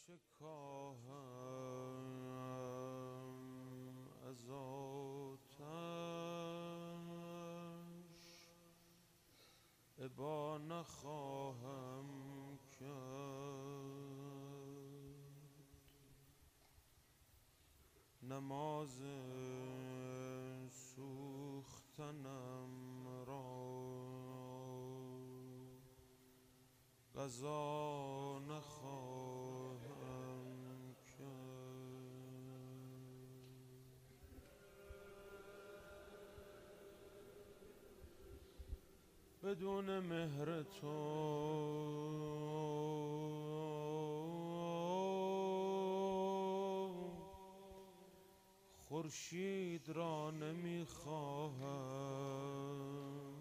چه کاهم از آتش ابا نخواهم کرد. نماز سوختنم را قضا نخواهم کرد. بدون مهر تو خورشید را نمیخواهم.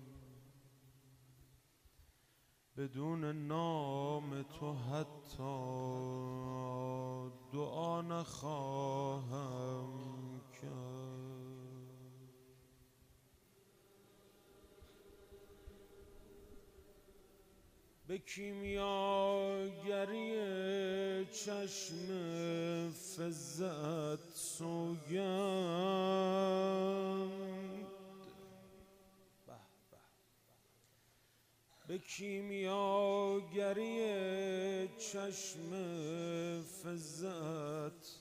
بدون نام تو حتی دعا نخواهم کرد. به کیمیاگری چشم فزت سوگند. به کیمیاگری چشم فزت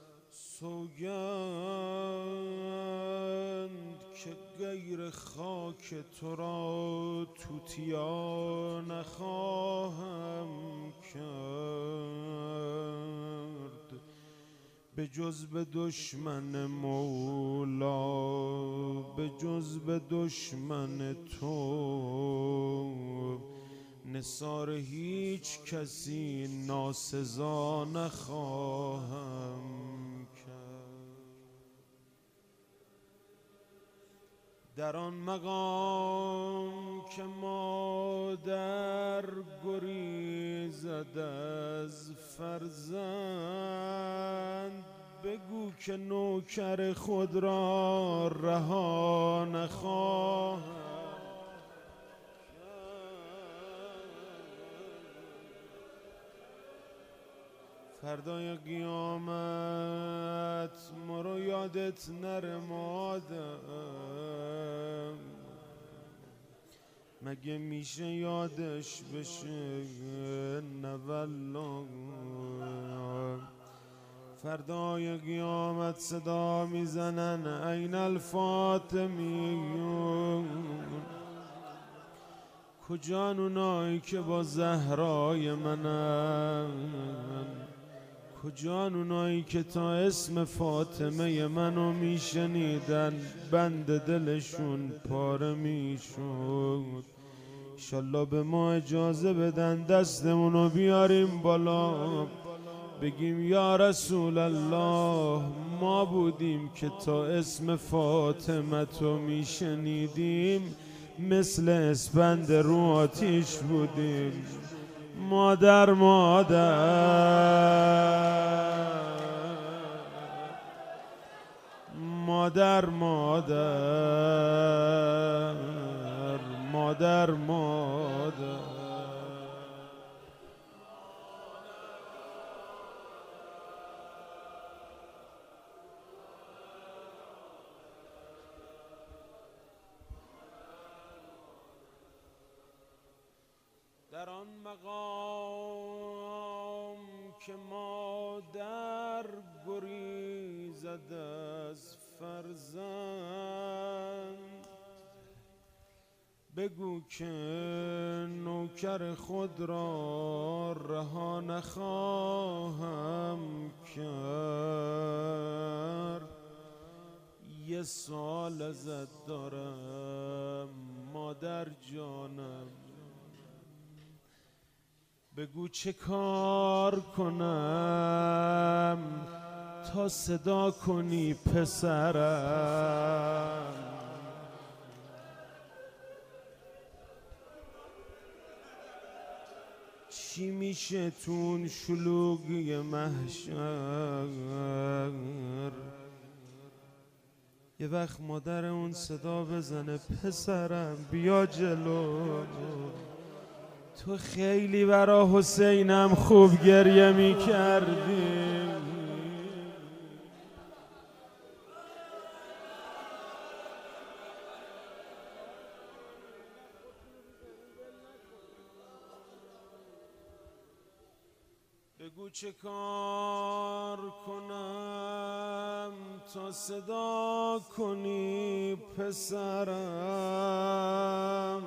سوگند که غیر خاک تو را توتیا نخواهم کرد. به جز به دشمن مولا، به جز به دشمن تو نثار هیچ کسی ناسزا نخواهم کرد. در آن مقام که مادر گریزد از فرزند، بگو که نوکر خود را رها نخواهم کرد. فردای قیامت مرو یادت نره مادم، مگه میشه یادش بشه؟ نه والله. فردای قیامت صدا میزنن این الفاطمیون، کجان اونایی که با زهرای منن؟ کجان اونایی که تا اسم فاطمه منو میشنیدن بند دلشون پاره میشد؟ انشالله به ما اجازه بدن دستمونو بیاریم بالا، بگیم یا رسول الله ما بودیم که تا اسم فاطمه تو میشنیدیم مثل اسپند رو آتیش بودیم. مادر مادر مادر مادر. در آن مقام که مادر گریزد از فرزند، بگو که نوکر خود را رها نخواهم کرد. یه سال ازت دارم مادر جانم، بگو چه کار کنم تا صدا کنی پسرم؟ چی میشه تون شلوغی محشر؟ یه وقت مادر اون صدا بزنه پسرم بیا جلو، تو خیلی برا حسینم خوب گریه می کردی. بگو چه کار کنم تا صدا کنی پسرم،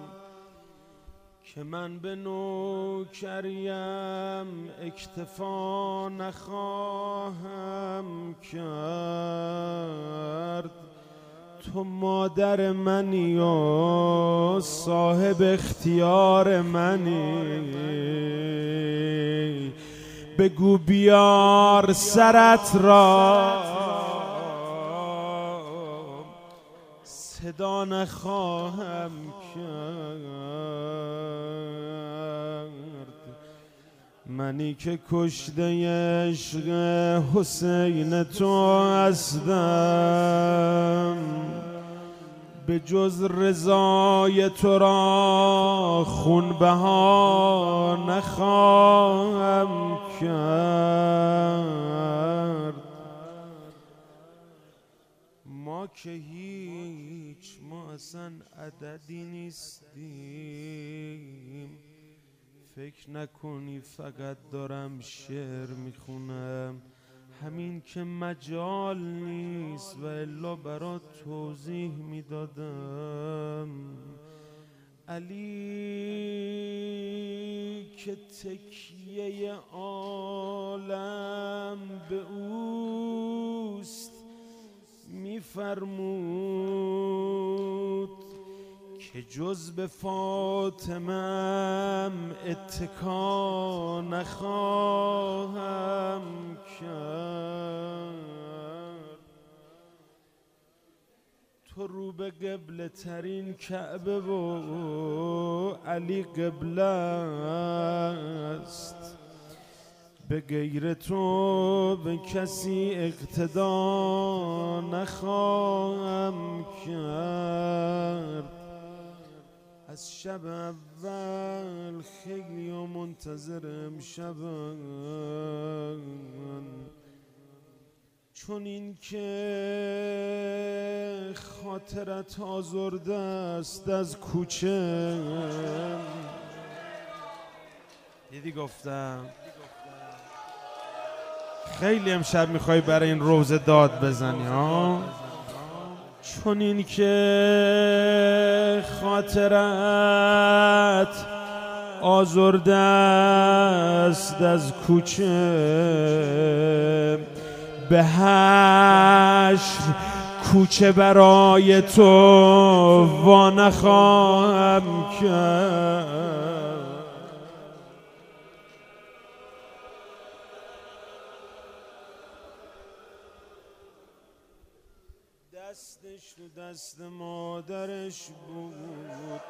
که من به نوکریم اکتفا نخواهم کرد. تو مادر منی و صاحب اختیار منی. بگو بیار سرت را صدا نخواهم کرد. منی که کشته عشق حسین تو هستم، به جز رضای تو را خون بها نخواهم کرد. ما که هیچ، ما اصلا عددی نیستیم. فکر نکنی فقط دارم شعر میخونم، همین که مجال نیست و الا برات توضیح میدادم. علی که تکیه عالم به اوست میفرمود که جز به فاطمه‌ام اتکا نخواهم کرد. تو رو به قبله ترین کعبه و علی قبله است، به غیر تو به کسی اقتدا نخواهم کرد. از شب اول خیلی منتظرم شبم، چون این که خاطرت آزرده است از کوچه. دیدی گفتم خیلی امشب میخوای برای این روزه داد بزنی ها، چون این که خاطرت آزرده است از کوچه. به حشر کوچه برای تو وا نخواهم کرد. دستش تو دست مادرش بود،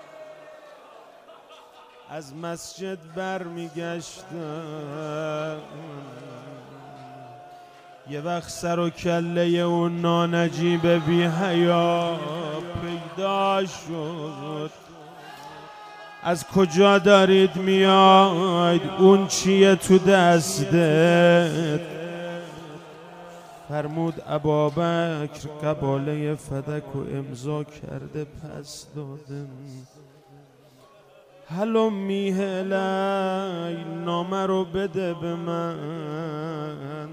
از مسجد برمیگشتم. یه وقت سر و کله اون نانجیب بی حیا پیدا شد. از کجا دارید میاید؟ اون چیه تو دستت؟ فرمود ابابکر قباله فدک و امضا کرده پس دادم. هلو میهلی نامه رو بده به من.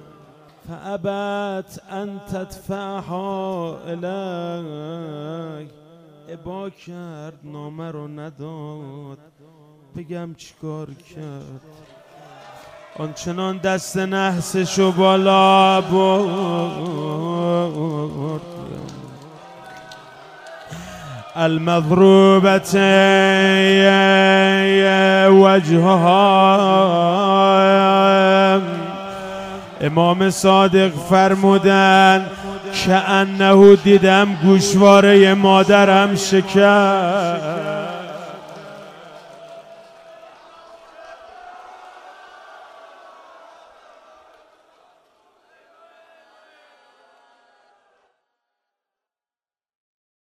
فابت ان تدفعها الی. ابا کرد نامه رو نداد. بگم چیکار کرد؟ آنچنان دست نحسشو بالا برد. المضروبة وجهها. امام صادق فرمودن که انه دیدم گوشواره مادرم شکست.